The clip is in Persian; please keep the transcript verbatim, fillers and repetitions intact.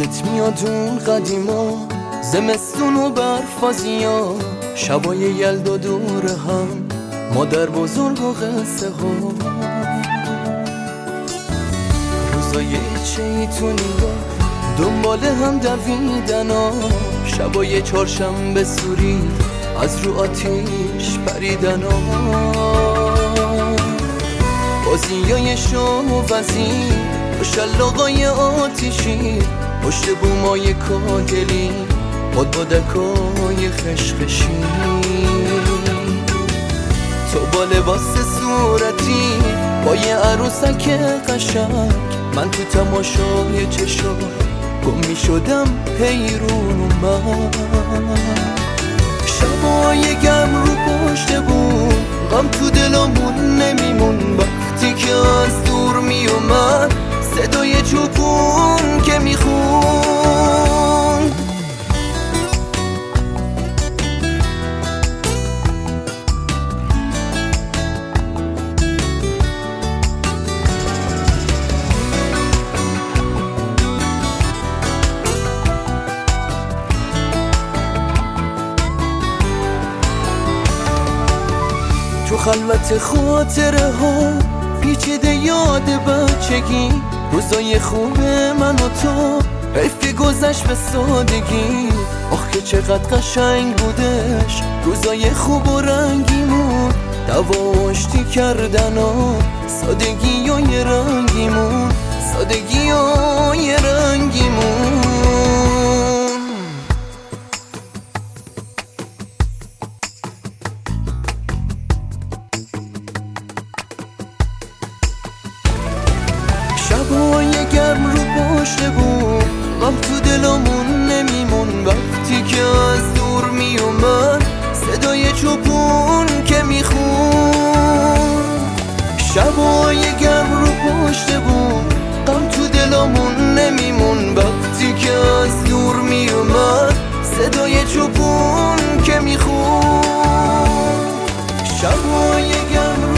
یادت میاد اون قدیما، زمستون و برفازیا، شبای یلدا دور هم، مادر بزرگ و قصه ها، روزای چیتونیا دنبال هم دویدن ها، شبای چهارشنبه سوری از رو آتیش پریدن ها، بازیای شام و وزیر و شلاقای آتیشی، پشت بومای کاگلی بادبادکای خشخشی، تو با لباس صورتی با یه عروسک قشنگ، من تو تماشای چشم گم می شدم حیرون و من، شبای گرم رو پشت بوم، غم تو دلمون نمیمون، وقتی که از دور می اومد صدای چوپون که میخون. تو خلوت خاطره ها پیچیده یاد بچگی، روزای خوب من و تو حیف که گذشت به سادگی، آخ که چقدر قشنگ بودش روزای خوب و رنگیمون، دوا آشتی کردن و سادگی و یه رنگیمون، سادگی و یه رنگیمون. شبای گرم رو پشت بوم، غم تو دلمون نمیمون، وقتی که از دور می اومد صدای چوپون که میخون. شبای گرم رو پشت بوم، غم تو دلمون نمیمون، وقتی که از دور می اومد صدای چوپون که میخون. شبای گرم